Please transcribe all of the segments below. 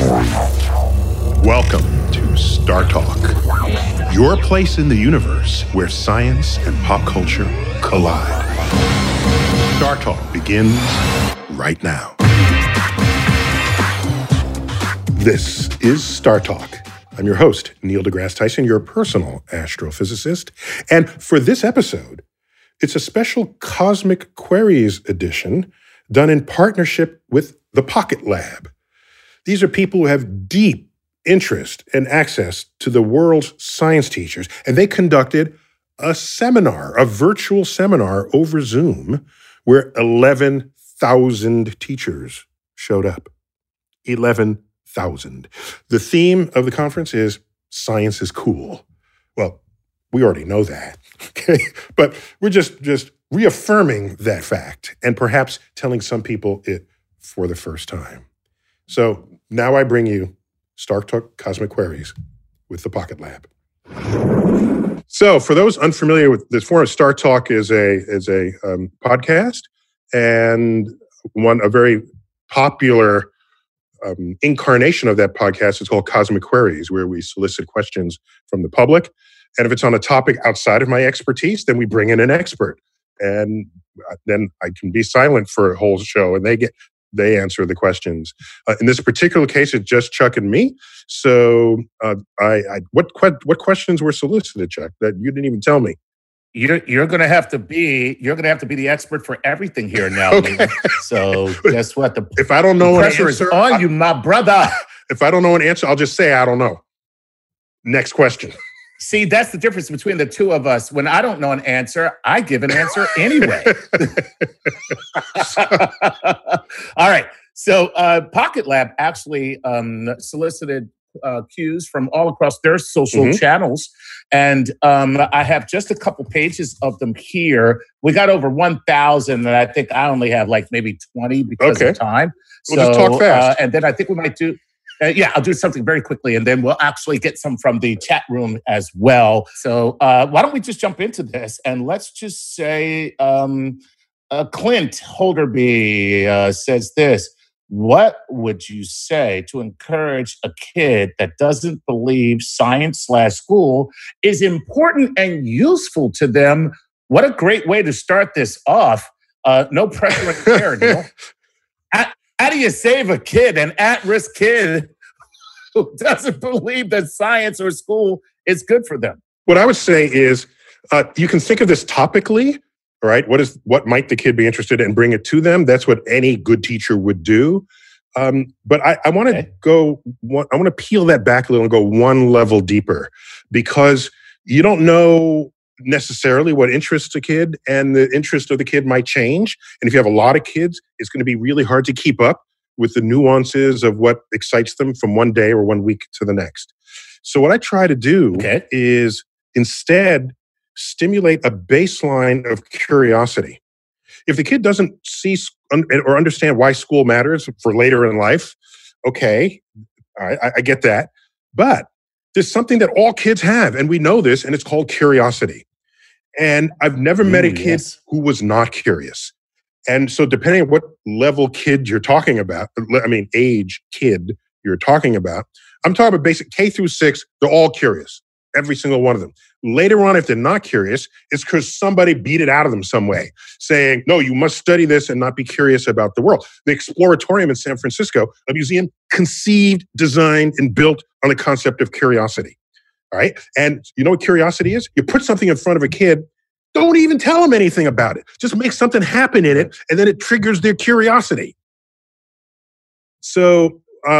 Welcome to Star Talk, your place in the universe where science and pop culture collide. Star Talk begins right now. This is Star Talk. I'm your host, Neil deGrasse Tyson, your personal astrophysicist. And for this episode, it's a special Cosmic Queries edition done in partnership with the Pocket Lab. These are people who have deep interest and access to the world's science teachers, and they conducted a seminar, a virtual seminar over Zoom, where 11,000 teachers showed up. 11,000. The theme of the conference is Science is Cool. Well, we already know that, okay? But we're just reaffirming that fact and perhaps telling some people it for the first time. So now I bring you Star Talk Cosmic Queries with the Pocket Lab. So for those unfamiliar with this forum, Star Talk is a podcast, and a very popular incarnation of that podcast is called Cosmic Queries, where we solicit questions from the public. And if it's on a topic outside of my expertise, then we bring in an expert. And then I can be silent for a whole show, and they answer the questions. In this particular case, it's just Chuck and me. So, what questions were solicited, Chuck, that you didn't even tell me? You're going to have to be the expert for everything here now. Okay. So guess what? If I don't know the an pressure answer, is on you, my brother. If I don't know an answer, I'll just say I don't know. Next question. See, that's the difference between the two of us. When I don't know an answer, I give an answer anyway. All right. So Pocket Lab actually solicited cues from all across their social channels. And I have just a couple pages of them here. We got over 1,000, and I think I only have like maybe 20 because of time. We'll just talk fast. And then I think we might do... I'll do something very quickly, and then we'll actually get some from the chat room as well. So why don't we just jump into this? And let's just say Clint Holderby says this. What would you say to encourage a kid that doesn't believe science/school is important and useful to them? What a great way to start this off. No pressure in the air, Neil. How do you save a kid, an at-risk kid who doesn't believe that science or school is good for them? What I would say is you can think of this topically, right? What might the kid be interested in and bring it to them? That's what any good teacher would do. But I want to I want to peel that back a little and go one level deeper, because you don't know necessarily what interests a kid, and the interest of the kid might change. And if you have a lot of kids, it's going to be really hard to keep up with the nuances of what excites them from one day or 1 week to the next. So what I try to do is instead stimulate a baseline of curiosity. If the kid doesn't see or understand why school matters for later in life, okay, I get that. But there's something that all kids have, and we know this, and it's called curiosity. And I've never met a kid who was not curious. And so depending on what level kid you're talking about, age kid you're talking about, I'm talking about basic K through 6, they're all curious, every single one of them. Later on, if they're not curious, it's because somebody beat it out of them some way, saying, no, you must study this and not be curious about the world. The Exploratorium in San Francisco, a museum conceived, designed, and built on the concept of curiosity. All right. And you know what curiosity is? You put something in front of a kid, don't even tell them anything about it. Just make something happen in it, and then it triggers their curiosity. So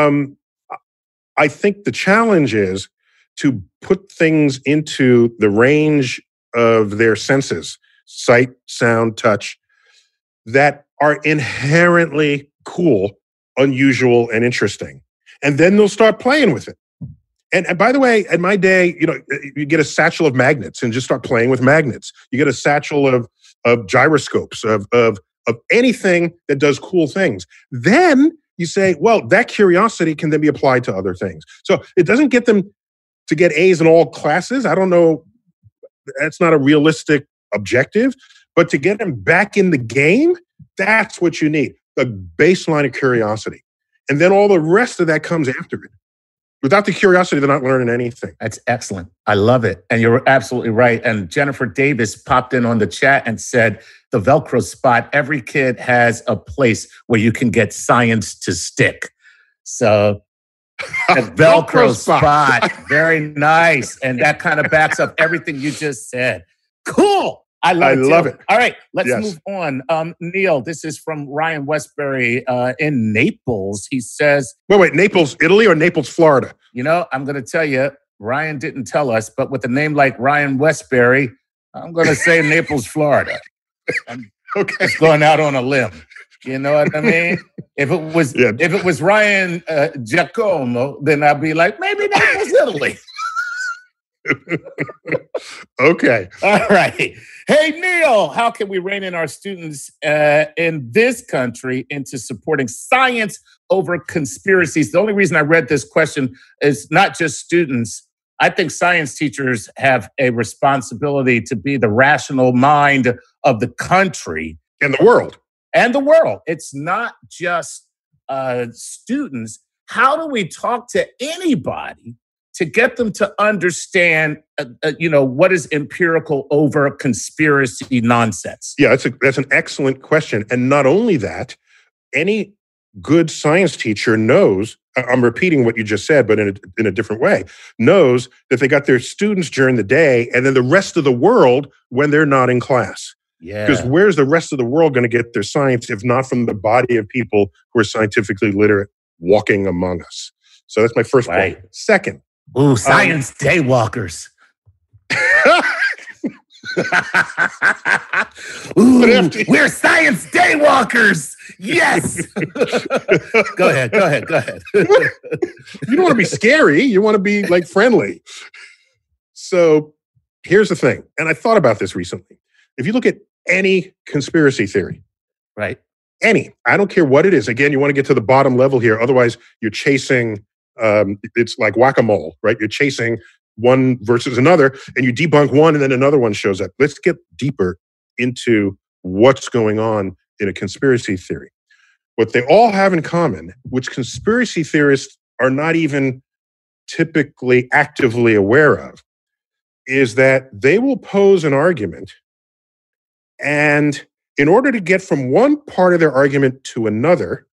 I think the challenge is to put things into the range of their senses, sight, sound, touch, that are inherently cool, unusual, and interesting. And then they'll start playing with it. And by the way, in my day, you get a satchel of magnets and just start playing with magnets. You get a satchel of gyroscopes, of anything that does cool things. Then you say, well, that curiosity can then be applied to other things. So it doesn't get them to get A's in all classes. I don't know. That's not a realistic objective. But to get them back in the game, that's what you need. The baseline of curiosity. And then all the rest of that comes after it. Without the curiosity, they're not learning anything. That's excellent. I love it. And you're absolutely right. And Jennifer Davis popped in on the chat and said, the Velcro spot, every kid has a place where you can get science to stick. So a Velcro spot. Very nice. And that kind of backs up everything you just said. Cool. I love it. All right, let's move on. Neil, this is from Ryan Westbury in Naples. He says... Wait, Naples, Italy or Naples, Florida? You know, I'm going to tell you, Ryan didn't tell us, but with a name like Ryan Westbury, I'm going to say Naples, Florida. I'm just going out on a limb. You know what I mean? If it was Ryan Giacomo, then I'd be like, maybe Naples, Italy. Okay. All right. Hey, Neil, how can we rein in our students in this country into supporting science over conspiracies? The only reason I read this question is not just students. I think science teachers have a responsibility to be the rational mind of the country. And the world. And the world. It's not just students. How do we talk to anybody to get them to understand, what is empirical over conspiracy nonsense? Yeah, that's an excellent question. And not only that, any good science teacher knows, I'm repeating what you just said, but in a different way, knows that they got their students during the day and then the rest of the world when they're not in class. Yeah. Because where's the rest of the world going to get their science if not from the body of people who are scientifically literate walking among us? So that's my first point. Second. Ooh, science daywalkers. Ooh, we're science daywalkers. Yes. Go ahead. You don't want to be scary. You want to be like friendly. So here's the thing. And I thought about this recently. If you look at any conspiracy theory, right? I don't care what it is. Again, you want to get to the bottom level here. Otherwise, you're chasing, it's like whack-a-mole, right? You're chasing one versus another, and you debunk one, and then another one shows up. Let's get deeper into what's going on in a conspiracy theory. What they all have in common, which conspiracy theorists are not even typically actively aware of, is that they will pose an argument, and in order to get from one part of their argument to another,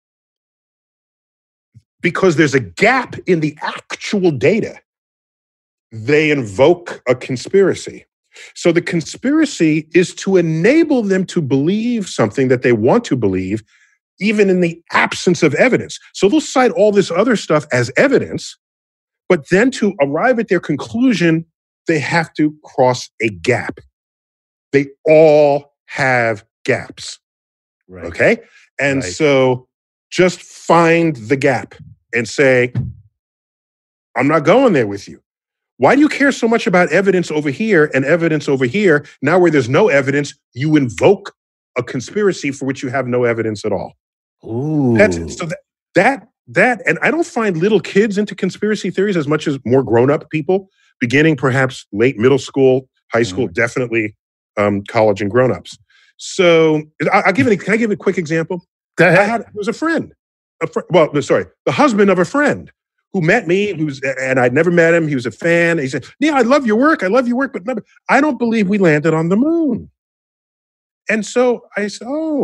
because there's a gap in the actual data, they invoke a conspiracy. So the conspiracy is to enable them to believe something that they want to believe, even in the absence of evidence. So they'll cite all this other stuff as evidence, but then to arrive at their conclusion, they have to cross a gap. They all have gaps. Right. Okay? And so just find the gap and say, I'm not going there with you. Why do you care so much about evidence over here and evidence over here? Now where there's no evidence, you invoke a conspiracy for which you have no evidence at all. Ooh. That, and I don't find little kids into conspiracy theories as much as more grown-up people, beginning perhaps late middle school, high school, definitely college and grown-ups. So can I give a quick example? Go ahead. There was a friend, the husband of a friend who met me, and I'd never met him. He was a fan. He said, "Yeah, I love your work, but I don't believe we landed on the moon." And so I said,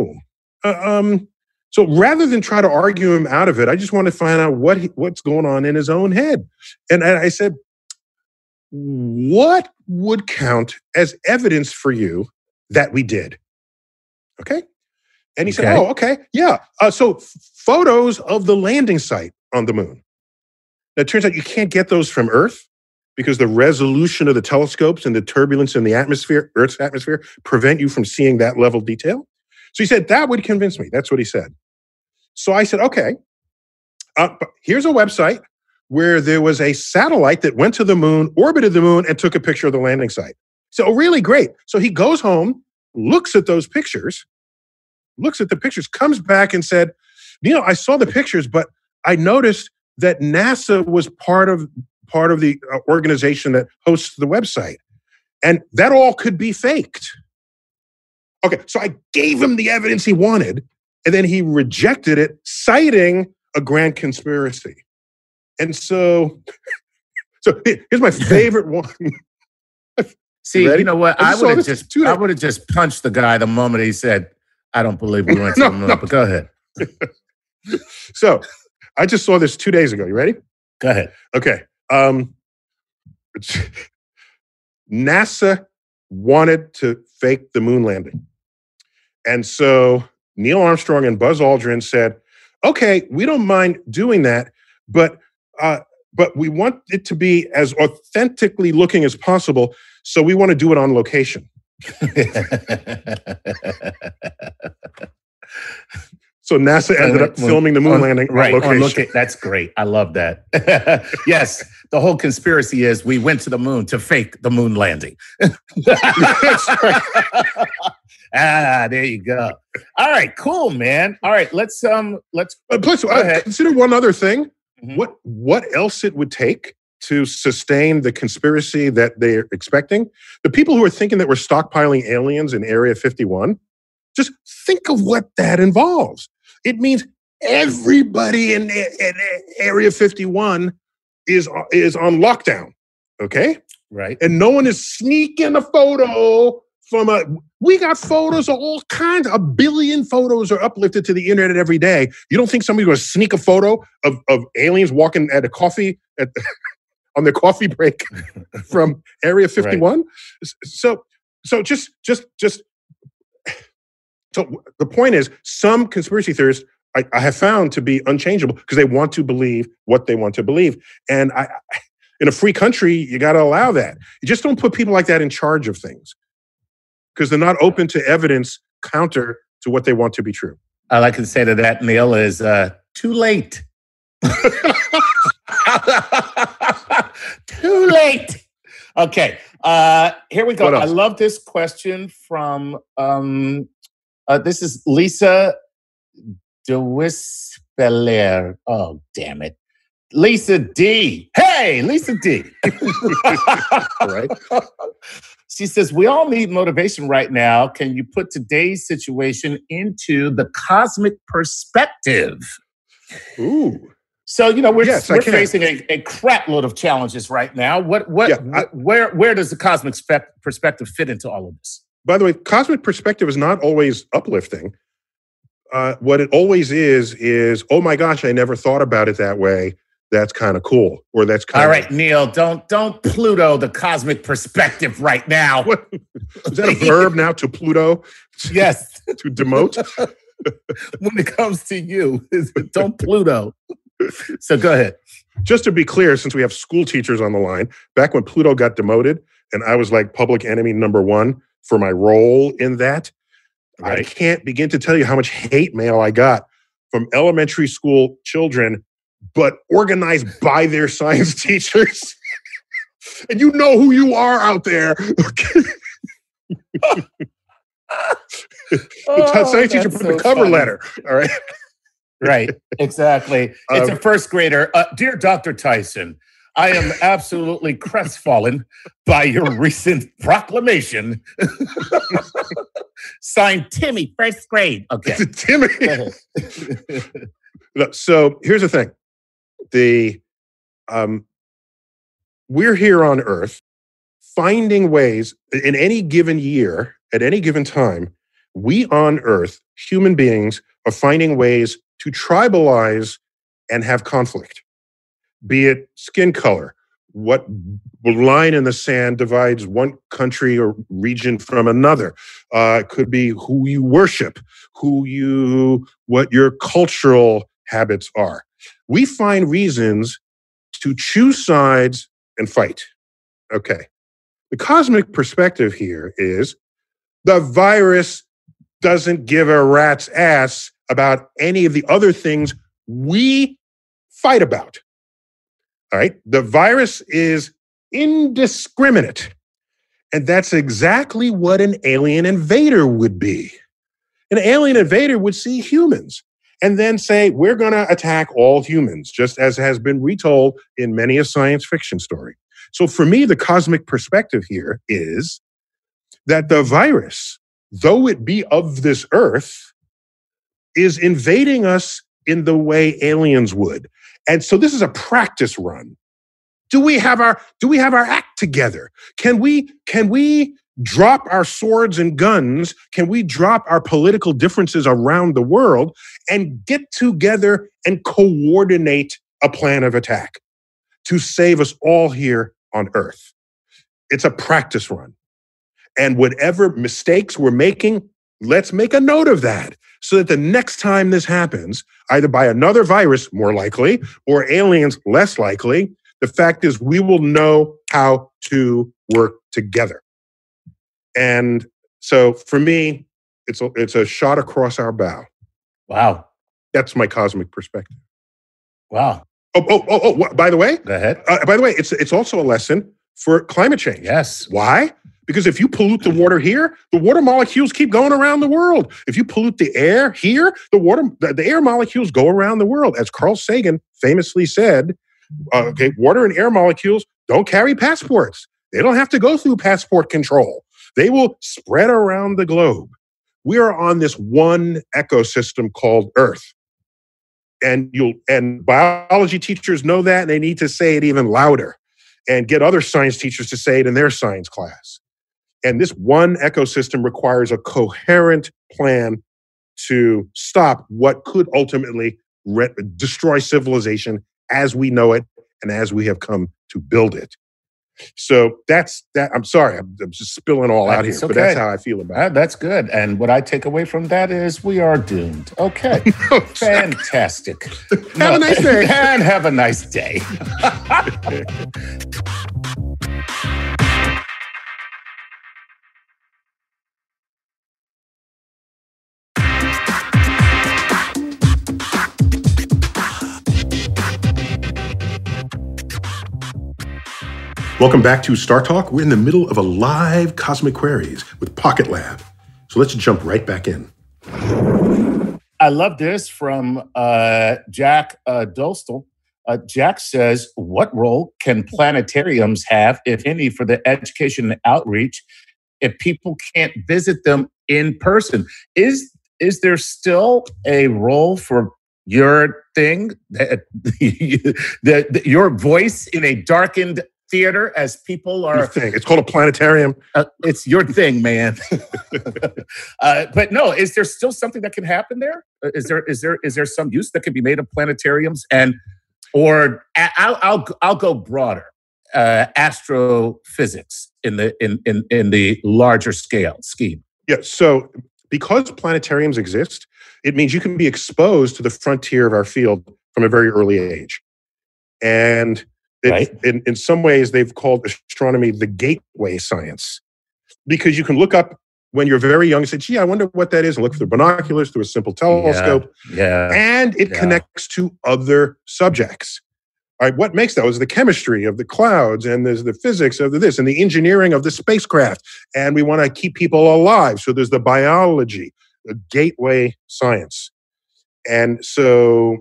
so rather than try to argue him out of it, I just want to find out what's going on in his own head. And I said, what would count as evidence for you that we did? Okay. And he said, oh, okay. Yeah. So photos of the landing site on the moon. Now, it turns out you can't get those from Earth because the resolution of the telescopes and the turbulence in the atmosphere, Earth's atmosphere, prevent you from seeing that level of detail. So he said, that would convince me. That's what he said. So I said, okay, but here's a website where there was a satellite that went to the moon, orbited the moon, and took a picture of the landing site. So really great. So he goes home, looks at those pictures, comes back and said, I saw the pictures, but I noticed that NASA was part of the organization that hosts the website. And that all could be faked. Okay, so I gave him the evidence he wanted, and then he rejected it, citing a grand conspiracy. And so here's my favorite one. See, you know what? I would have just punched the guy the moment he said, "I don't believe we went to the moon." No. But go ahead. So I just saw this 2 days ago. You ready? Go ahead. Okay. NASA wanted to fake the moon landing. And so Neil Armstrong and Buzz Aldrin said, okay, we don't mind doing that, but we want it to be as authentically looking as possible, so we want to do it on location. So NASA ended up filming the moon landing on location. That's great. I love that. Yes, the whole conspiracy is we went to the moon to fake the moon landing. That's right. There you go. All right, cool, man. All right, let's plus, consider one other thing. Mm-hmm. What else it would take to sustain the conspiracy that they're expecting? The people who are thinking that we're stockpiling aliens in Area 51, just think of what that involves. It means everybody in Area 51 is on lockdown, okay? Right. And no one is sneaking a photo from we got photos of all kinds. 1 billion photos are uplifted to the internet every day. You don't think somebody's going to sneak a photo of aliens walking at a coffee on their coffee break from Area 51? Right. So the point is, some conspiracy theorists I have found to be unchangeable because they want to believe what they want to believe. And in a free country, you got to allow that. You just don't put people like that in charge of things because they're not open to evidence counter to what they want to be true. All I can say to that, Neil, is too late. Too late. Okay, here we go. I love this question from... this is Lisa DeWispeler. Oh, damn it. Lisa D. Hey, Lisa D. Right. She says, we all need motivation right now. Can you put today's situation into the cosmic perspective? Ooh. So, we're facing a crap load of challenges right now. Where does the cosmic perspective fit into all of this? By the way, cosmic perspective is not always uplifting. What it always is, oh my gosh, I never thought about it that way. That's kind of cool. Or that's kind of... All right, Neil, don't Pluto the cosmic perspective right now. What? Is that a verb now, to Pluto? Yes. To demote? When it comes to you, don't Pluto. So go ahead. Just to be clear, since we have school teachers on the line, back when Pluto got demoted and I was like public enemy number one for my role in that, right. I can't begin to tell you how much hate mail I got from elementary school children, but organized by their science teachers. And you know who you are out there. The science teacher put the cover letter. All right. Right. Exactly. It's a first grader. Dear Dr. Tyson, I am absolutely crestfallen by your recent proclamation. Signed, Timmy, first grade. Okay. Timmy. So here's the thing. We're here on Earth finding ways in any given year, at any given time, we on Earth, human beings, are finding ways to tribalize and have conflict. Be it skin color, what line in the sand divides one country or region from another. It could be who you worship, what your cultural habits are. We find reasons to choose sides and fight. Okay. The cosmic perspective here is the virus doesn't give a rat's ass about any of the other things we fight about. All right. The virus is indiscriminate. And that's exactly what an alien invader would be. An alien invader would see humans and then say, we're going to attack all humans, just as has been retold in many a science fiction story. So for me, the cosmic perspective here is that the virus, though it be of this earth, is invading us in the way aliens would. And so this is a practice run. Do we have our act together? Can we drop our swords and guns? Can we drop our political differences around the world and get together and coordinate a plan of attack to save us all here on Earth? It's a practice run. And whatever mistakes we're making, let's make a note of that so that the next time this happens, either by another virus, more likely, or aliens, less likely, the fact is we will know how to work together. And so for me, it's a shot across our bow. Wow. That's my cosmic perspective. Wow. By the way, go ahead. By the way, it's also a lesson for climate change. Yes. Why? Because if you pollute the water here, the water molecules keep going around the world. If you pollute the air here, the air molecules go around the world. As Carl Sagan famously said, water and air molecules don't carry passports. They don't have to go through passport control. They will spread around the globe. We are on this one ecosystem called Earth. And biology teachers know that, and they need to say it even louder and get other science teachers to say it in their science class. And this one ecosystem requires a coherent plan to stop what could ultimately destroy civilization as we know it and as we have come to build it. So that's that. I'm sorry, I'm just spilling all out here, but that's how I feel about it. That's good. And what I take away from that is we are doomed. Okay. Fantastic. Have a nice day. And have a nice day. Welcome back to Star Talk. We're in the middle of a live Cosmic Queries with Pocket Lab. So let's jump right back in. I love this from Jack Dostal. Jack says, what role can planetariums have, if any, for the education and outreach if people can't visit them in person? Is there still a role for your thing, your voice in a darkened theater as people are... It's called a planetarium. It's your thing, man. But no, is there still something that can happen there? Is there some use that can be made of planetariums? Or I'll go broader. Astrophysics in the larger scheme. Yeah. So because planetariums exist, it means you can be exposed to the frontier of our field from a very early age. And in some ways, they've called astronomy the gateway science, because you can look up when you're very young and say, gee, I wonder what that is, and look through binoculars, through a simple telescope. Yeah. And it connects to other subjects. All right, what makes that is the chemistry of the clouds, and there's the physics of this, and the engineering of the spacecraft. And we want to keep people alive. So there's the biology, the gateway science. And so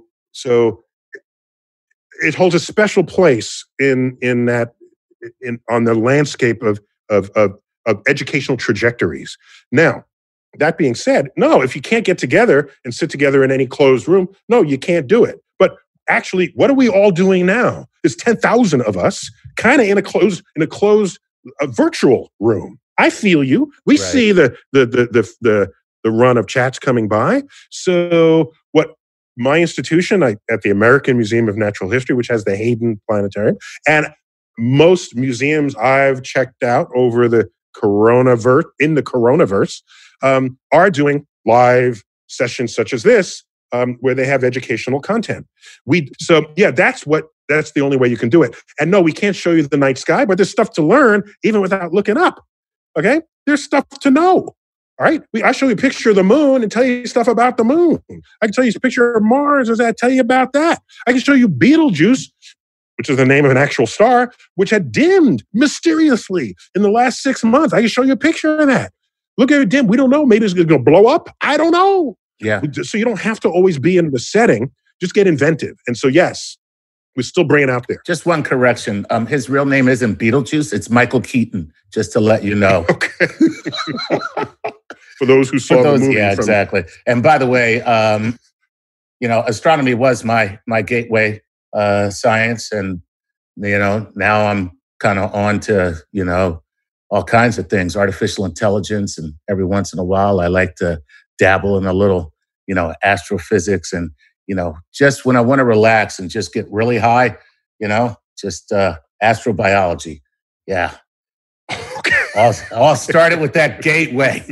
it holds a special place on the landscape of educational trajectories. Now, that being said, no, if you can't get together and sit together in any closed room, no, you can't do it. But actually, what are we all doing now? There's 10,000 of us, kind of in a closed virtual room. I feel you. We see the run of chats coming by. So what? My institution, at the American Museum of Natural History, which has the Hayden Planetarium, and most museums I've checked out over the coronaverse, are doing live sessions such as this, where they have educational content. That's the only way you can do it. And no, we can't show you the night sky, but there's stuff to learn even without looking up. Okay, there's stuff to know. All right, I show you a picture of the moon and tell you stuff about the moon. I can tell you a picture of Mars and tell you about that. I can show you Betelgeuse, which is the name of an actual star, which had dimmed mysteriously in the last 6 months. I can show you a picture of that. Look at it dim. We don't know. Maybe it's going to blow up. I don't know. Yeah. So you don't have to always be in the setting. Just get inventive. And so, yes, we're still bringing it out there. Just one correction. His real name isn't Beetlejuice. It's Michael Keaton, just to let you know. Okay. For those who saw the movie. Yeah, exactly. And by the way, astronomy was my gateway science, and now I'm kind of on to all kinds of things, artificial intelligence, and every once in a while I like to dabble in a little astrophysics, and just when I want to relax and just get really high, just astrobiology. Yeah. All started with that gateway.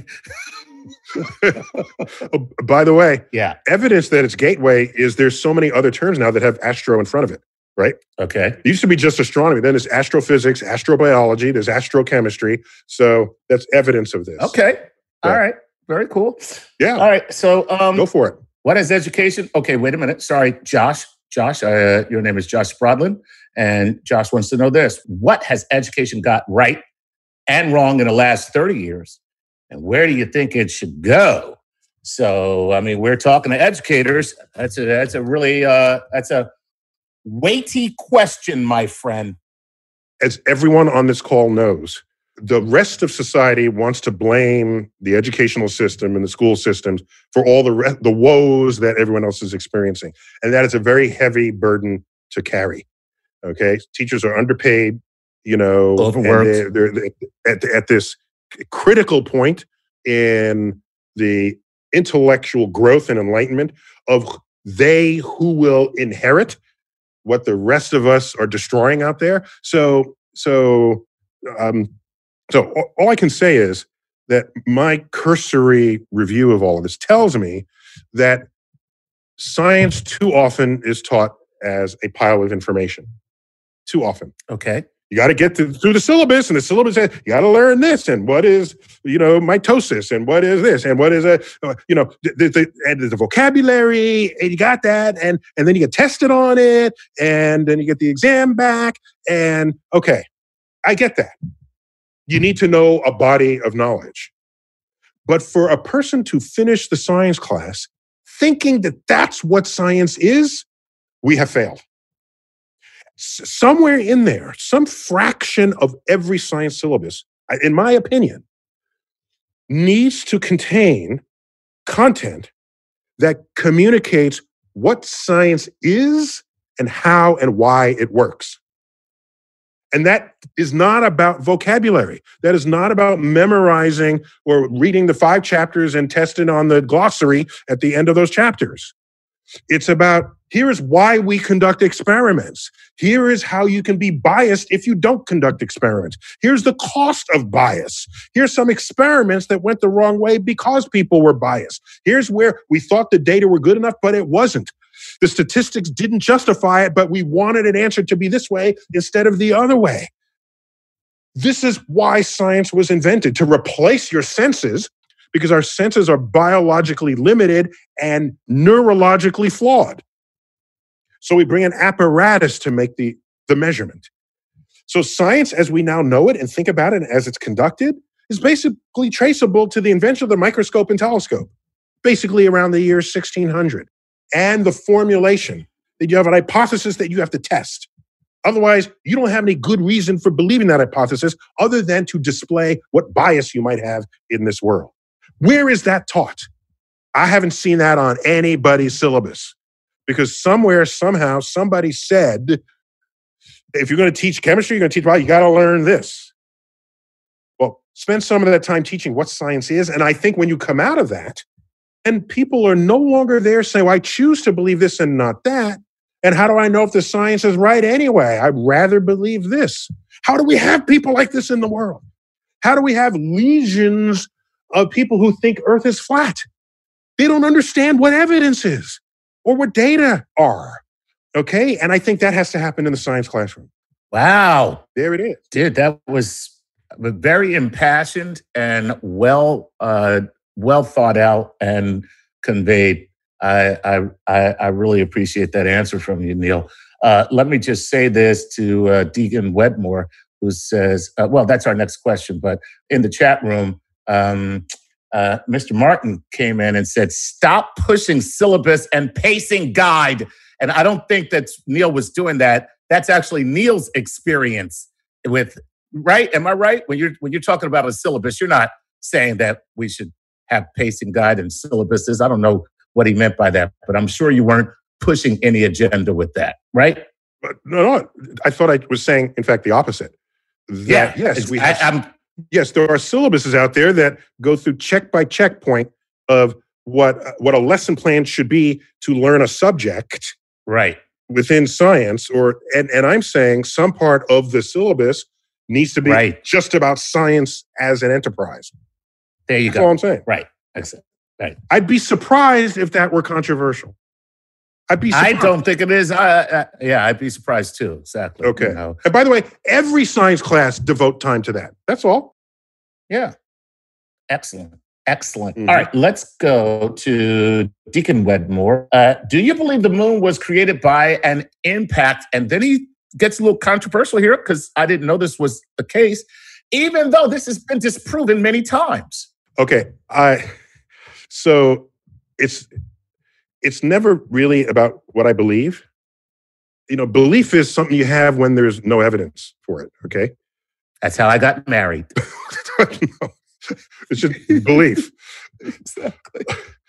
By the way, yeah, evidence that it's gateway is there's so many other terms now that have astro in front of it, right? Okay. It used to be just astronomy. Then there's astrophysics, astrobiology, there's astrochemistry. So that's evidence of this. Okay. Yeah. All right. Very cool. Yeah. All right. So go for it. What is education? Okay, wait a minute. Sorry, Josh. Josh, your name is Josh Sprodlin, and Josh wants to know this. What has education got right and wrong in the last 30 years? And where do you think it should go? So, I mean, we're talking to educators. That's a really that's a weighty question, my friend. As everyone on this call knows, the rest of society wants to blame the educational system and the school systems for all the woes that everyone else is experiencing. And that is a very heavy burden to carry. Okay? Teachers are underpaid, overworked. They're at this critical point in the intellectual growth and enlightenment of they who will inherit what the rest of us are destroying out there. So all I can say is that my cursory review of all of this tells me that science too often is taught as a pile of information. Too often. Okay. You got to get through the syllabus, and the syllabus says you got to learn this, and what is mitosis, and what is this, and what is the vocabulary, and you got that, and then you get tested on it, and then you get the exam back, and okay, I get that. You need to know a body of knowledge, but for a person to finish the science class thinking that that's what science is, we have failed. Somewhere in there, some fraction of every science syllabus, in my opinion, needs to contain content that communicates what science is and how and why it works. And that is not about vocabulary. That is not about memorizing or reading the 5 chapters and testing on the glossary at the end of those chapters. It's about, here is why we conduct experiments. Here is how you can be biased if you don't conduct experiments. Here's the cost of bias. Here's some experiments that went the wrong way because people were biased. Here's where we thought the data were good enough, but it wasn't. The statistics didn't justify it, but we wanted an answer to be this way instead of the other way. This is why science was invented, to replace your senses, because our senses are biologically limited and neurologically flawed. So we bring an apparatus to make the measurement. So science, as we now know it and think about it as it's conducted, is basically traceable to the invention of the microscope and telescope, basically around the year 1600. And the formulation that you have an hypothesis that you have to test. Otherwise, you don't have any good reason for believing that hypothesis other than to display what bias you might have in this world. Where is that taught? I haven't seen that on anybody's syllabus, because somewhere, somehow, somebody said, if you're going to teach chemistry, you're going to teach biology, you got to learn this. Well, spend some of that time teaching what science is. And I think when you come out of that, and people are no longer there saying, well, I choose to believe this and not that. And how do I know if the science is right anyway? I'd rather believe this. How do we have people like this in the world? How do we have legions of people who think Earth is flat? They don't understand what evidence is or what data are. Okay? And I think that has to happen in the science classroom. Wow. There it is. Dude, that was very impassioned and well thought out and conveyed. I really appreciate that answer from you, Neil. Let me just say this to Deegan Wedmore, who says, well, that's our next question, but in the chat room, Mr. Martin came in and said, stop pushing syllabus and pacing guide. And I don't think that Neil was doing that. That's actually Neil's experience with, right? Am I right? When you're talking about a syllabus, you're not saying that we should have pacing guide and syllabuses. I don't know what he meant by that, but I'm sure you weren't pushing any agenda with that, right? But no, I thought I was saying, in fact, the opposite. That, yes, there are syllabuses out there that go through check by checkpoint of what a lesson plan should be to learn a subject, right, within science. And I'm saying some part of the syllabus needs to be just about science as an enterprise. There you That's go. all I'm saying. Right. Excellent. Right. I'd be surprised if that were controversial. I don't think it is. I'd be surprised too. Exactly. Okay. And by the way, every science class devote time to that. That's all. Yeah. Excellent. Mm-hmm. All right. Let's go to Deacon Wedmore. Do you believe the moon was created by an impact? And then he gets a little controversial here because I didn't know this was the case, even though this has been disproven many times. Okay. So it's never really about what I believe. Belief is something you have when there's no evidence for it, okay? That's how I got married. No, it's just belief. Exactly.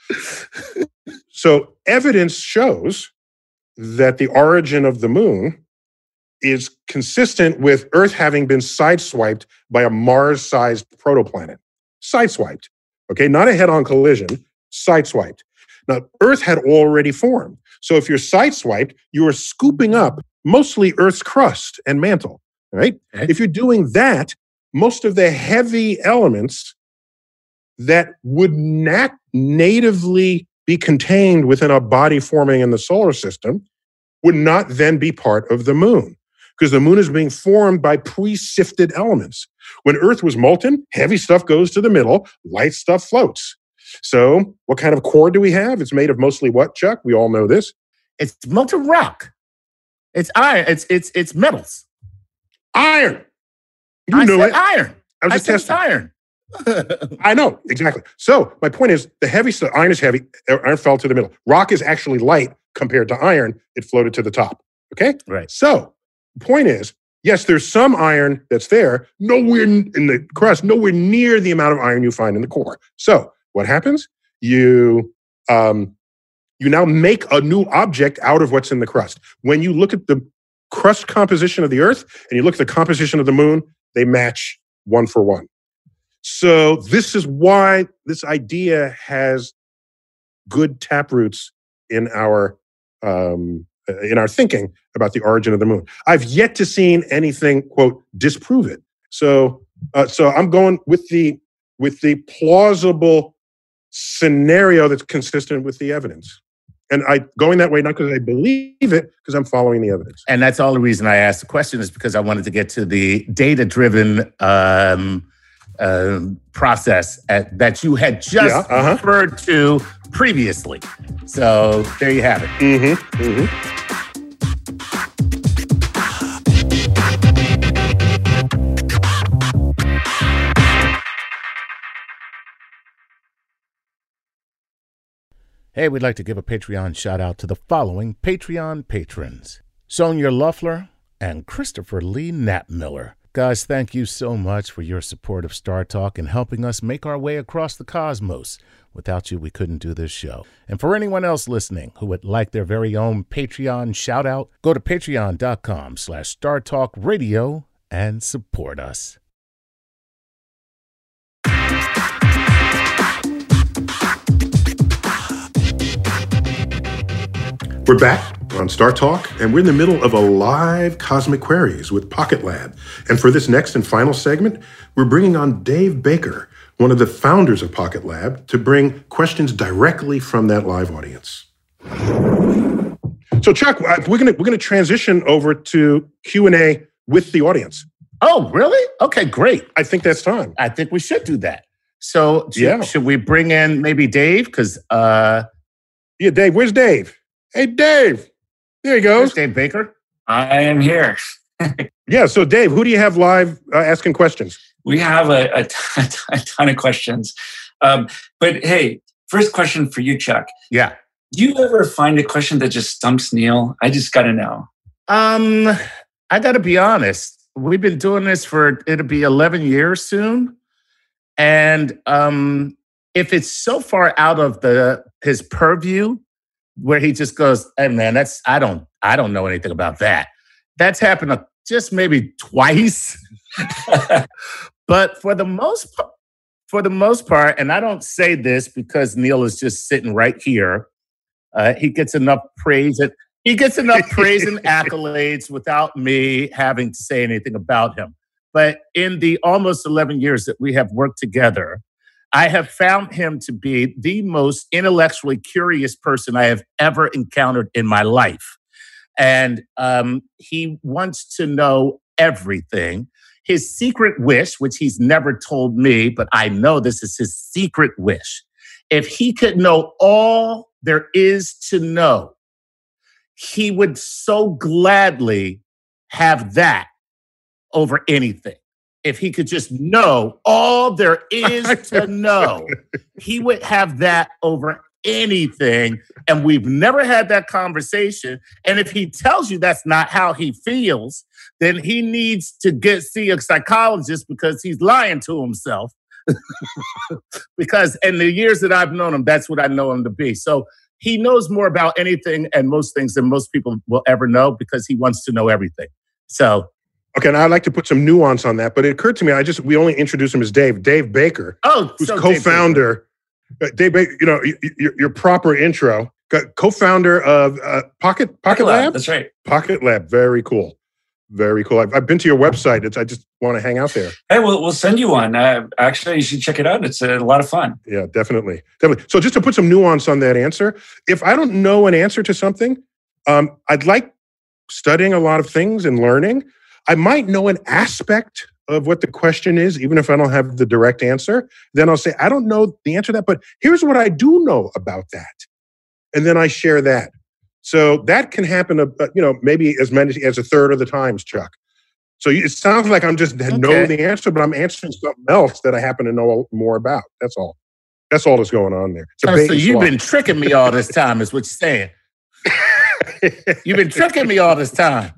So evidence shows that the origin of the moon is consistent with Earth having been sideswiped by a Mars-sized protoplanet. Sideswiped, okay? Not a head-on collision, sideswiped. Now, Earth had already formed. So if you're sideswiped, you are scooping up mostly Earth's crust and mantle, right? Okay. If you're doing that, most of the heavy elements that would not natively be contained within a body forming in the solar system would not then be part of the moon, because the moon is being formed by pre-sifted elements. When Earth was molten, heavy stuff goes to the middle, light stuff floats. So what kind of core do we have? It's made of mostly what, Chuck? We all know this. It's molten rock. It's iron. It's metals. Iron. You knew it. Iron. I was just testing. Iron. I know, exactly. So my point is, the heavy stuff, iron is heavy, iron fell to the middle. Rock is actually light compared to iron. It floated to the top. Okay? Right. So the point is, yes, there's some iron that's there, nowhere in the crust, nowhere near the amount of iron you find in the core. So what happens? You now make a new object out of what's in the crust. When you look at the crust composition of the Earth and you look at the composition of the moon, they match 1 for 1. So this is why this idea has good taproots in our thinking about the origin of the moon. I've yet to see anything, quote, disprove it. So I'm going with the plausible scenario that's consistent with the evidence. And I going that way, not because I believe it, because I'm following the evidence. And that's all the reason I asked the question, is because I wanted to get to the data-driven process that you had just referred to previously. So there you have it. Mm-hmm. Mm-hmm. Hey, we'd like to give a Patreon shout out to the following Patreon patrons: Sonia Luffler and Christopher Lee Knappmiller. Guys, thank you so much for your support of Star Talk and helping us make our way across the cosmos. Without you, we couldn't do this show. And for anyone else listening who would like their very own Patreon shout out, go to patreon.com/StarTalkRadio and support us. We're back on Star Talk, and we're in the middle of a live Cosmic Queries with Pocket Lab. And for this next and final segment, we're bringing on Dave Baker, one of the founders of Pocket Lab, to bring questions directly from that live audience. So, Chuck, we're gonna transition over to Q&A with the audience. Oh, really? Okay, great. I think that's time. I think we should do that. So, should we bring in maybe Dave? Because yeah, Dave. Where's Dave? Hey, Dave. There he goes. There's Dave Baker. I am here. Yeah. So, Dave, who do you have live asking questions? We have a ton of questions. But hey, first question for you, Chuck. Yeah. Do you ever find a question that just stumps Neil? I just got to know. I got to be honest. We've been doing this it'll be 11 years soon. And if it's so far out of the his purview, where he just goes, "Hey man, I don't know anything about that." That's happened just maybe twice. But for the most part, and I don't say this because Neil is just sitting right here. He gets enough praise and accolades without me having to say anything about him. But in the almost 11 years that we have worked together, I have found him to be the most intellectually curious person I have ever encountered in my life. And he wants to know everything. His secret wish, which he's never told me, but I know this is his secret wish. If he could know all there is to know, he would so gladly have that over anything. If he could just know all there is to know, he would have that over anything. And we've never had that conversation. And if he tells you that's not how he feels, then he needs to see a psychologist because he's lying to himself. Because in the years that I've known him, that's what I know him to be. So he knows more about anything and most things than most people will ever know because he wants to know everything. So. Okay, now I'd like to put some nuance on that, but it occurred to me, we only introduced him as Dave Baker, who's co-founder. Dave Baker, your proper intro, co-founder of Pocket Lab? That's right. Pocket Lab, very cool. Very cool. I've been to your website. I just want to hang out there. Hey, we'll send you one. Actually, you should check it out. It's a lot of fun. Yeah, definitely. So just to put some nuance on that answer, if I don't know an answer to something, I'd like studying a lot of things and learning. I might know an aspect of what the question is, even if I don't have the direct answer. Then I'll say, I don't know the answer to that, but here's what I do know about that. And then I share that. So that can happen, maybe as many as a third of the times, Chuck. So it sounds like I'm just know the answer, but I'm answering something else that I happen to know more about. That's all. That's all that's going on there. So you've been tricking me all this time, is what you're saying. You've been tricking me all this time.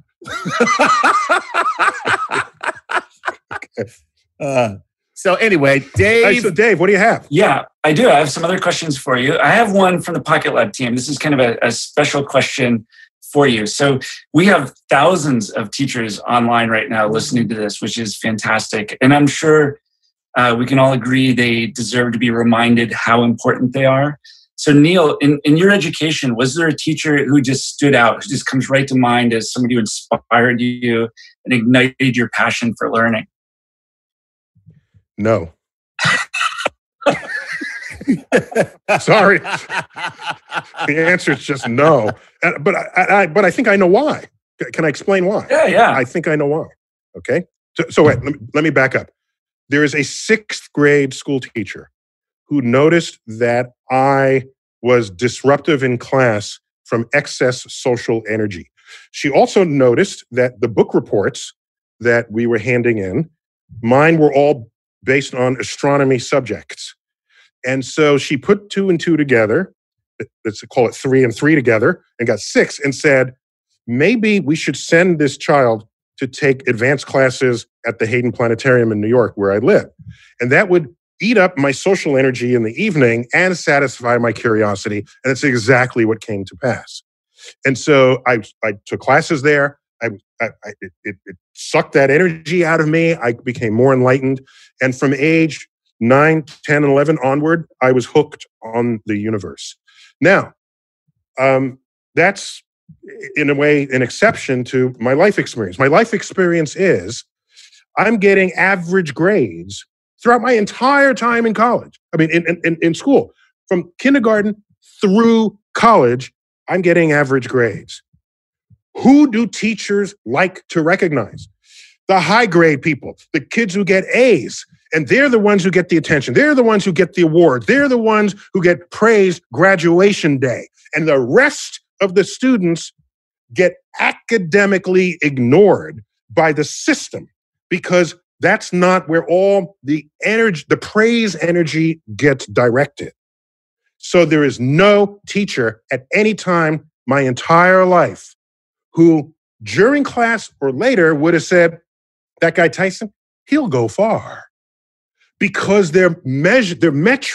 So anyway, Dave. So Dave, what do you have? Yeah, I do. I have some other questions for you. I have one from the Pocket Lab team. This is kind of a special question for you. So we have thousands of teachers online right now listening to this, which is fantastic. And I'm sure we can all agree they deserve to be reminded how important they are. So Neil, in your education, was there a teacher who just stood out, who just comes right to mind as somebody who inspired you and ignited your passion for learning? No. Sorry. The answer is just no. But I think I know why. Can I explain why? Yeah. I think I know why. Okay. So wait, let me back up. There is a 6th grade school teacher who noticed that I was disruptive in class from excess social energy. She also noticed that the book reports that we were handing in, mine were all based on astronomy subjects. And so she put 2 and 2 together, let's call it 3 and 3 together, and got 6 and said, maybe we should send this child to take advanced classes at the Hayden Planetarium in New York, where I live. And that would eat up my social energy in the evening and satisfy my curiosity. And that's exactly what came to pass. And so I took classes there. It sucked that energy out of me. I became more enlightened. And from age 9, 10, and 11 onward, I was hooked on the universe. Now, that's in a way an exception to my life experience. My life experience is I'm getting average grades throughout my entire time in college. I mean, in school, from kindergarten through college, I'm getting average grades. Who do teachers like to recognize? The high grade people, the kids who get A's. And they're the ones who get the attention. They're the ones who get the award. They're the ones who get praised graduation day. And the rest of the students get academically ignored by the system because that's not where all the energy, the praise energy gets directed. So there is no teacher at any time my entire life who during class or later would have said, that guy Tyson, he'll go far. Because their metrics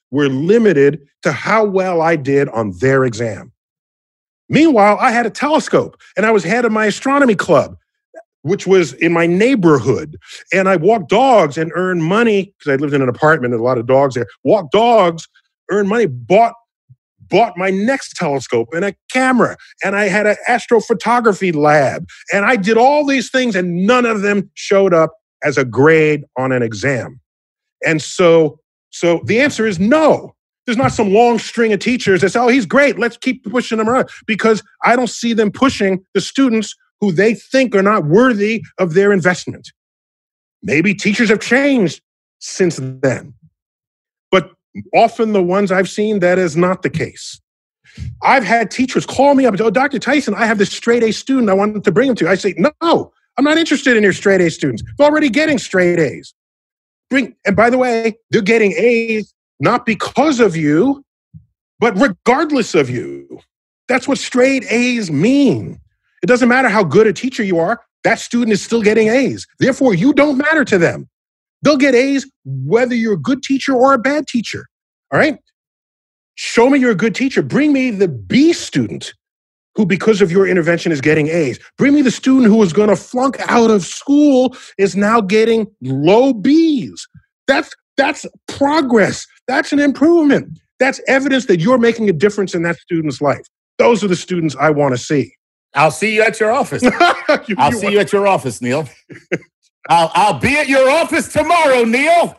were limited to how well I did on their exam. Meanwhile, I had a telescope and I was head of my astronomy club, which was in my neighborhood. And I walked dogs and earned money because I lived in an apartment and a lot of dogs there. Walked dogs, earned money, bought my next telescope and a camera. And I had an astrophotography lab. And I did all these things and none of them showed up as a grade on an exam. And so the answer is no. There's not some long string of teachers that say, oh, he's great, let's keep pushing him around. Because I don't see them pushing the students who they think are not worthy of their investment. Maybe teachers have changed since then. But often the ones I've seen, that is not the case. I've had teachers call me up and say, oh, Dr. Tyson, I have this straight A student I wanted to bring him to. I say, no, I'm not interested in your straight A students. They're already getting straight A's. And by the way, they're getting A's not because of you, but regardless of you. That's what straight A's mean. It doesn't matter how good a teacher you are, that student is still getting A's. Therefore, you don't matter to them. They'll get A's whether you're a good teacher or a bad teacher. All right? Show me you're a good teacher. Bring me the B student who, because of your intervention, is getting A's. Bring me the student who was going to flunk out of school, is now getting low B's. That's progress. That's an improvement. That's evidence that you're making a difference in that student's life. Those are the students I want to see. I'll see you at your office. I'll see you at your office, Neil. I'll be at your office tomorrow, Neil.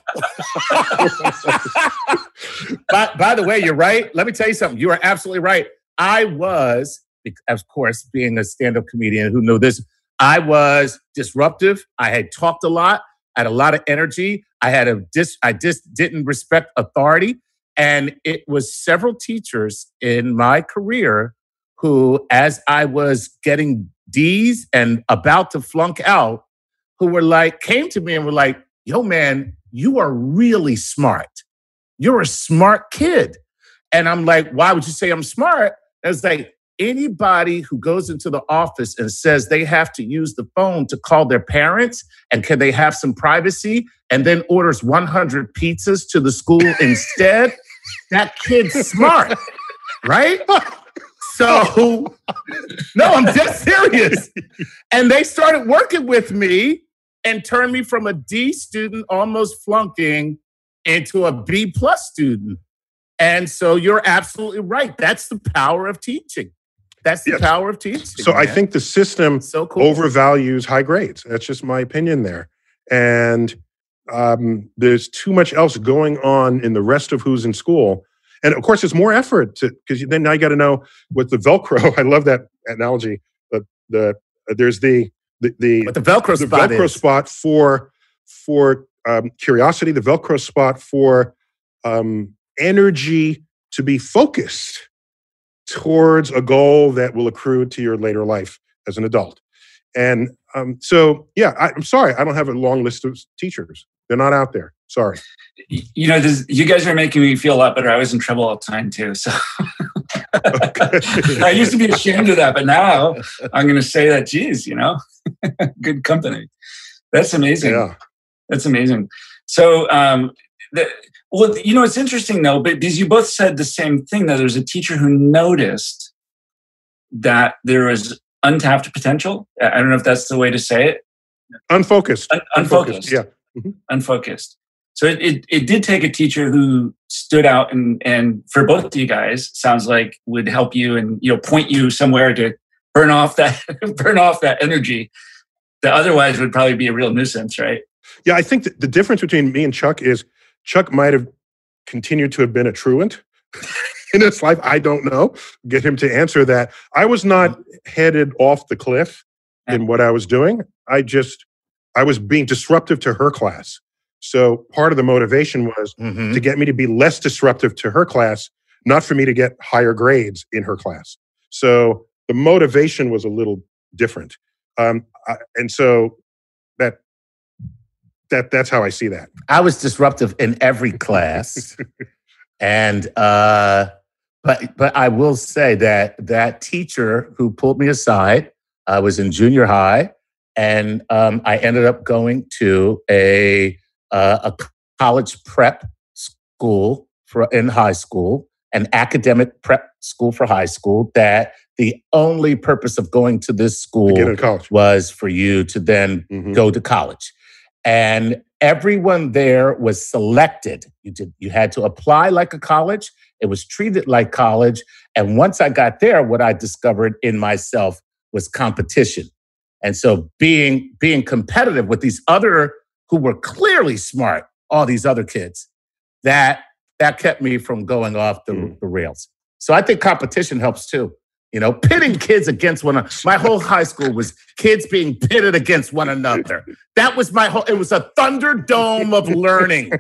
By the way, you're right. Let me tell you something. You are absolutely right. I was, of course, being a stand-up comedian who knew this, I was disruptive. I had talked a lot. I had a lot of energy. I just didn't respect authority. And it was several teachers in my career who, as I was getting D's and about to flunk out, who came to me and were like, yo, man, you are really smart. You're a smart kid. And I'm like, why would you say I'm smart? And it's like, anybody who goes into the office and says they have to use the phone to call their parents and can they have some privacy and then orders 100 pizzas to the school instead, that kid's smart, right? So, no, I'm dead serious. And they started working with me and turned me from a D student almost flunking into a B+ student. And so you're absolutely right. That's the power of teaching. That's the power of teaching. So man. I think the system overvalues high grades. That's just my opinion there. And there's too much else going on in the rest of who's in school. And of course, it's more effort because then now you got to know what the Velcro. I love that analogy. But there's the Velcro spot for curiosity, the Velcro spot for energy to be focused towards a goal that will accrue to your later life as an adult. And I'm sorry, I don't have a long list of teachers. They're not out there. Sorry. You know, you guys are making me feel a lot better. I was in trouble all the time too. So I used to be ashamed of that, but now I'm going to say that, geez, good company. That's amazing. Yeah. That's amazing. So, it's interesting though, because you both said the same thing, that there's a teacher who noticed that there was untapped potential. I don't know if that's the way to say it. Unfocused. Unfocused. Yeah. Mm-hmm. Unfocused. So it did take a teacher who stood out and for both of you guys, sounds like would help you and point you somewhere to burn off that energy that otherwise would probably be a real nuisance, right? Yeah, I think the difference between me and Chuck is Chuck might have continued to have been a truant in his life. I don't know. Get him to answer that. I was not headed off the cliff in what I was doing. I was being disruptive to her class. So part of the motivation was to get me to be less disruptive to her class, not for me to get higher grades in her class. So the motivation was a little different. And so that's how I see that. I was disruptive in every class. And but I will say that teacher who pulled me aside, I was in junior high, and I ended up going to a college prep school in high school, an academic prep school for high school, that the only purpose of going to this school was for you to then go to college. And everyone there was selected. You had to apply like a college. It was treated like college. And once I got there, what I discovered in myself was competition. And so being competitive with these other who were clearly smart, all these other kids, that kept me from going off the rails. So I think competition helps too. You know, pitting kids against one another. My whole high school was kids being pitted against one another. That was it was a Thunderdome of learning.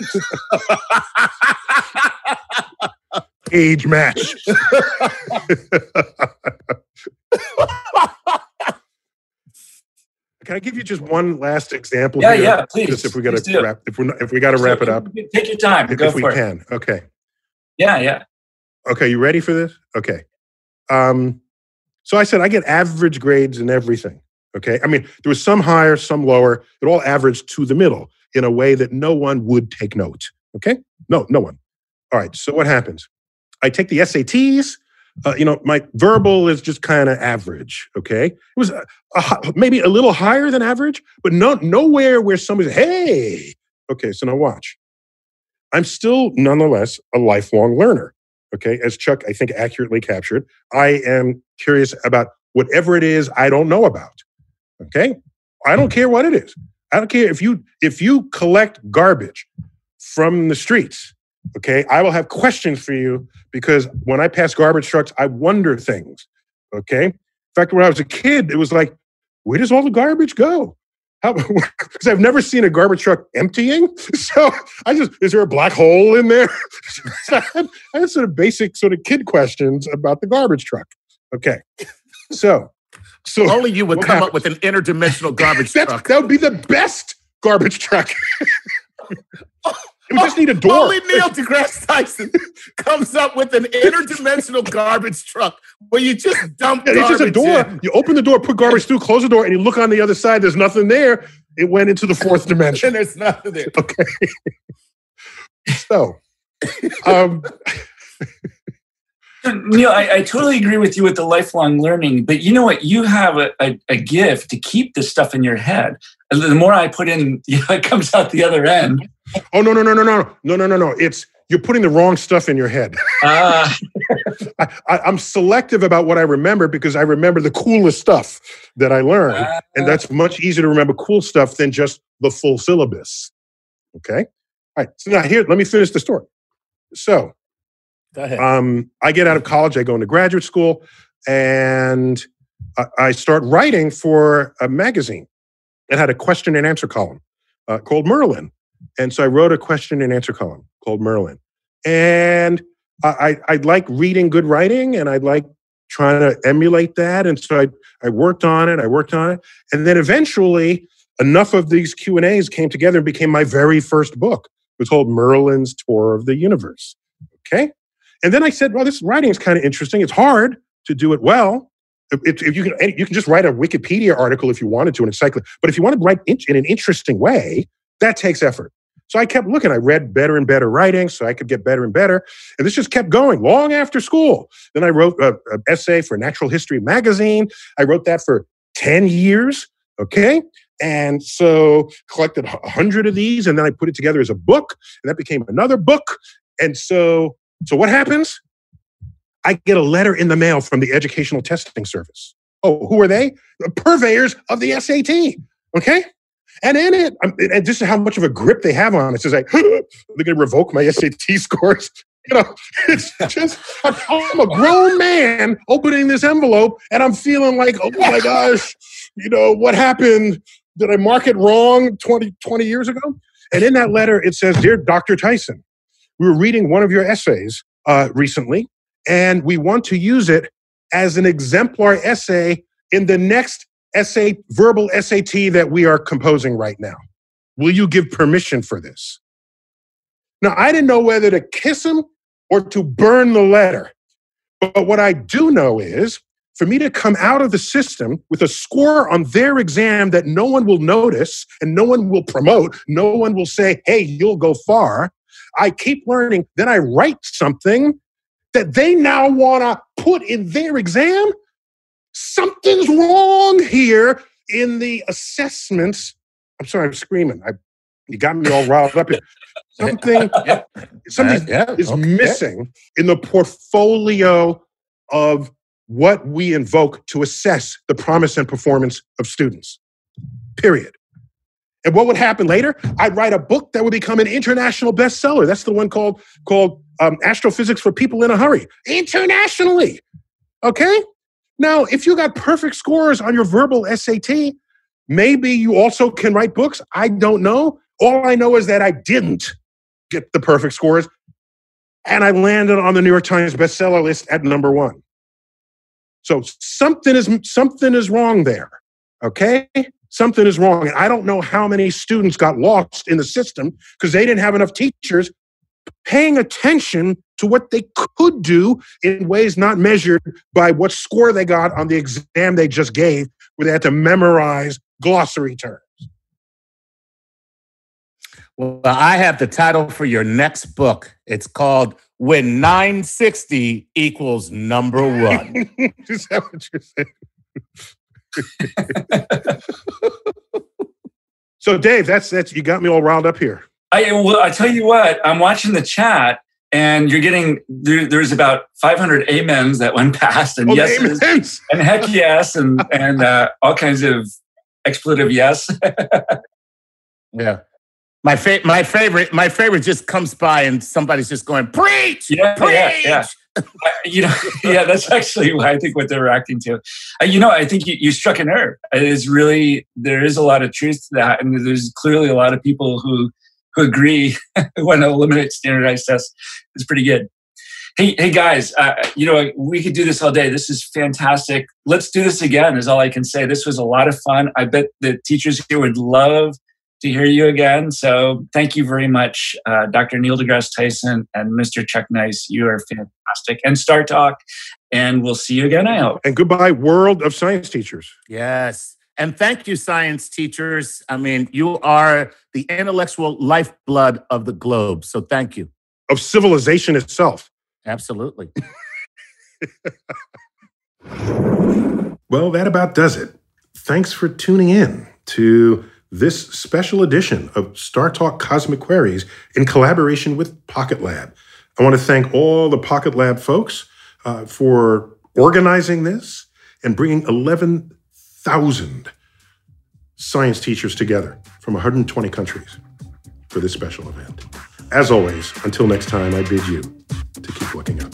Age match. Can I give you just one last example? Yeah, please. Just if we got to wrap, if we got to wrap it up. Take your time. If we can. Okay. Yeah. Okay, you ready for this? Okay. So I said I get average grades in everything. Okay. I mean, there was some higher, some lower. It all averaged to the middle in a way that no one would take note. Okay. No one. All right. So what happens? I take the SATs. My verbal is just kind of average. Okay. It was maybe a little higher than average, but nowhere where somebody's, hey. Okay. So now watch. I'm still nonetheless a lifelong learner. Okay. As Chuck, I think, accurately captured, I am curious about whatever it is I don't know about. Okay. I don't care what it is. I don't care if you collect garbage from the streets. Okay. I will have questions for you because when I pass garbage trucks, I wonder things. Okay. In fact, when I was a kid, it was like, where does all the garbage go? Because I've never seen a garbage truck emptying. So is there a black hole in there? I had sort of basic sort of kid questions about the garbage truck. Okay. So only you would come up with an interdimensional garbage truck. That would be the best garbage truck. We just need a door. Only Neil deGrasse Tyson comes up with an interdimensional garbage truck where you just dump garbage. It's just a door. In. You open the door, put garbage through, close the door, and you look on the other side. There's nothing there. It went into the fourth dimension. And there's nothing there. Okay. So, Neil, I totally agree with you with the lifelong learning, but you know what? You have a gift to keep this stuff in your head. The more I put in, it comes out the other end. Oh, no. It's you're putting the wrong stuff in your head. I'm selective about what I remember because I remember the coolest stuff that I learned. And that's much easier to remember cool stuff than just the full syllabus. Okay? All right. So now let me finish the story. So, go ahead. I get out of college, I go into graduate school, and I start writing for a magazine. It had a question and answer column called Merlin. And so I wrote a question and answer column called Merlin. And I like reading good writing, and I like trying to emulate that. And so I worked on it. And then eventually, enough of these Q&As came together and became my very first book. It was called Merlin's Tour of the Universe. Okay? And then I said, well, this writing is kind of interesting. It's hard to do it well. If you can just write a Wikipedia article if you wanted to, an encyclopedia. But if you want to write in an interesting way, that takes effort. So I kept looking. I read better and better writing so I could get better and better. And this just kept going long after school. Then I wrote an essay for Natural History Magazine. I wrote that for 10 years. Okay. And so collected 100 of these, and then I put it together as a book, and that became another book. And so what happens? I get a letter in the mail from the Educational Testing Service. Oh, who are they? The purveyors of the SAT. Okay? And in it, and this is how much of a grip they have on it. It says like, they're going to revoke my SAT scores. It's just, I'm a grown man opening this envelope, and I'm feeling like, oh my gosh, what happened? Did I mark it wrong 20 years ago? And in that letter, it says, Dear Dr. Tyson, we were reading one of your essays recently, and we want to use it as an exemplar essay in the next verbal SAT that we are composing right now. Will you give permission for this? Now, I didn't know whether to kiss him or to burn the letter. But what I do know is, for me to come out of the system with a score on their exam that no one will notice and no one will promote, no one will say, hey, you'll go far, I keep learning. Then I write something that they now want to put in their exam. Something's wrong here in the assessments. I'm sorry, I'm screaming. You got me all riled up here. Something is missing in the portfolio of what we invoke to assess the promise and performance of students. Period. And what would happen later? I'd write a book that would become an international bestseller. That's the one called Astrophysics for People in a Hurry. Internationally. Okay? Now, if you got perfect scores on your verbal SAT, maybe you also can write books. I don't know. All I know is that I didn't get the perfect scores, and I landed on the New York Times bestseller list at number 1. So something is wrong there, okay? Something is wrong. And I don't know how many students got lost in the system because they didn't have enough teachers paying attention to what they could do in ways not measured by what score they got on the exam they just gave, where they had to memorize glossary terms. Well, I have the title for your next book. It's called When 960 Equals Number 1. Is that what you're saying? So, Dave, that's you got me all riled up here. I tell you what, I'm watching the chat, and you're getting there's about 500 amens that went past, and yeses, and heck yes, and all kinds of expletive yes. Yeah. My favorite just comes by and somebody's just going, preach! Preach! Yeah. That's actually I think what they're reacting to. I think you struck a nerve. It is really, there is a lot of truth to that. And there's clearly a lot of people who agree when to eliminate standardized tests is pretty good. Hey guys, we could do this all day. This is fantastic. Let's do this again is all I can say. This was a lot of fun. I bet the teachers here would love to hear you again. So thank you very much, Dr. Neil deGrasse Tyson and Mr. Chuck Nice. You are fantastic. And Star Talk. And we'll see you again, I hope. And goodbye, world of science teachers. Yes. And thank you, science teachers. I mean, you are the intellectual lifeblood of the globe. So thank you. Of civilization itself. Absolutely. Well, that about does it. Thanks for tuning in to this special edition of Star Talk Cosmic Queries in collaboration with Pocket Lab. I want to thank all the Pocket Lab folks for organizing this and bringing 11,000 science teachers together from 120 countries for this special event. As always, until next time, I bid you to keep looking up.